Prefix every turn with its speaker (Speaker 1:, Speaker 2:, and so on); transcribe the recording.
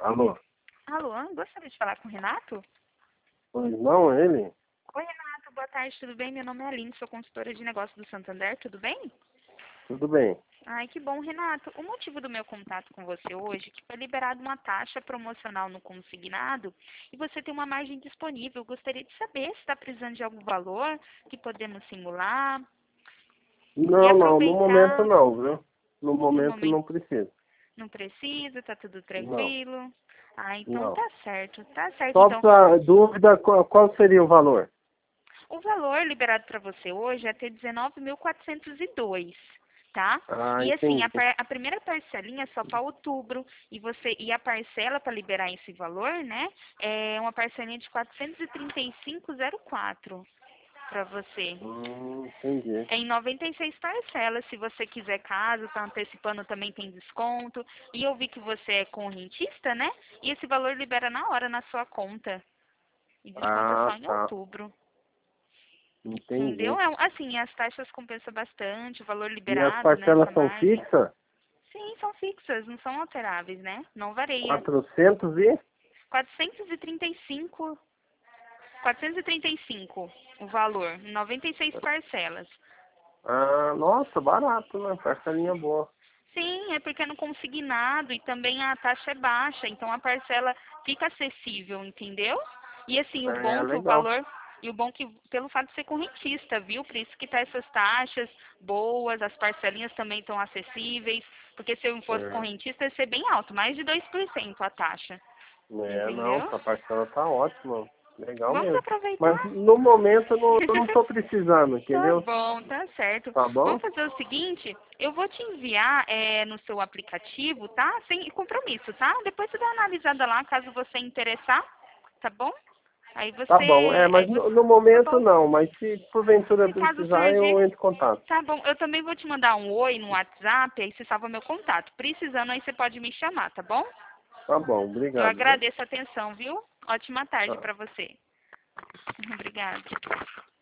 Speaker 1: Alô?
Speaker 2: Alô, gostaria de falar com o Renato?
Speaker 1: Pois não, ele?
Speaker 2: Oi, Renato, boa tarde, tudo bem? Meu nome é Aline, sou consultora de negócios do Santander, tudo bem?
Speaker 1: Tudo bem.
Speaker 2: Ai, que bom, Renato. O motivo do meu contato com você hoje é que foi liberada uma taxa promocional no consignado e você tem uma margem disponível. Eu gostaria de saber se está precisando de algum valor que podemos simular e
Speaker 1: Não, no momento
Speaker 2: aproveitar.
Speaker 1: não, viu? No
Speaker 2: No
Speaker 1: momento
Speaker 2: momento
Speaker 1: não precisa.
Speaker 2: não precisa, tá tudo
Speaker 1: Não,
Speaker 2: tranquilo. Ah, então
Speaker 1: não.
Speaker 2: tá certo
Speaker 1: Só
Speaker 2: então.
Speaker 1: para dúvida, qual seria o valor?
Speaker 2: O valor liberado para você hoje é até 19.402, tá?
Speaker 1: Ah,
Speaker 2: E assim,
Speaker 1: entendi.
Speaker 2: a primeira parcelinha é só para outubro e a parcela para liberar esse valor, né, é uma parcelinha de 435,04 para você.
Speaker 1: Entendi.
Speaker 2: É em 96 parcelas, se você quiser caso, tá antecipando também tem desconto. E eu vi que você é correntista, né? E esse valor libera na hora na sua conta. E desconta
Speaker 1: Ah,
Speaker 2: só em
Speaker 1: tá.
Speaker 2: outubro.
Speaker 1: Entendi.
Speaker 2: Entendeu? Assim, as taxas compensam bastante, o valor
Speaker 1: E as
Speaker 2: liberado, né, essa
Speaker 1: parcelas são
Speaker 2: margem.
Speaker 1: fixas?
Speaker 2: Sim, são fixas, não são alteráveis, né? Não varia.
Speaker 1: 400 e?
Speaker 2: 435, 435 o valor, 96 parcelas.
Speaker 1: Ah, nossa, barato, né? Parcelinha boa.
Speaker 2: Sim, é porque é no consignado e também a taxa é baixa, então a parcela fica acessível, entendeu? E assim,
Speaker 1: É,
Speaker 2: que o
Speaker 1: legal.
Speaker 2: valor, e o bom que pelo fato de ser correntista, viu? Por isso que tá essas taxas boas, as parcelinhas também estão acessíveis, porque se eu fosse
Speaker 1: É,
Speaker 2: correntista ia ser bem alto, mais de 2% a taxa,
Speaker 1: não,
Speaker 2: entendeu?
Speaker 1: essa parcela tá ótima. Legal
Speaker 2: Vamos
Speaker 1: mesmo. Mas
Speaker 2: aproveitar?
Speaker 1: no momento eu não tô precisando,
Speaker 2: Tá
Speaker 1: entendeu?
Speaker 2: bom, tá certo.
Speaker 1: Tá bom?
Speaker 2: Vamos fazer o seguinte, eu vou te enviar no seu aplicativo, tá? Sem compromisso, tá? Depois você dá uma analisada lá, caso você interessar, tá bom? Aí
Speaker 1: Tá bom,
Speaker 2: você,
Speaker 1: mas no
Speaker 2: tá
Speaker 1: momento
Speaker 2: bom?
Speaker 1: não, mas se porventura
Speaker 2: Se caso
Speaker 1: precisar,
Speaker 2: surgir,
Speaker 1: eu entro em contato.
Speaker 2: tá bom. Eu também vou te mandar um oi no WhatsApp, aí você salva meu contato. Precisando, aí você pode me chamar, tá bom?
Speaker 1: Tá bom,
Speaker 2: Eu
Speaker 1: obrigado, viu?
Speaker 2: agradeço a atenção, viu? Ótima tarde
Speaker 1: Tá.
Speaker 2: pra você. Obrigada.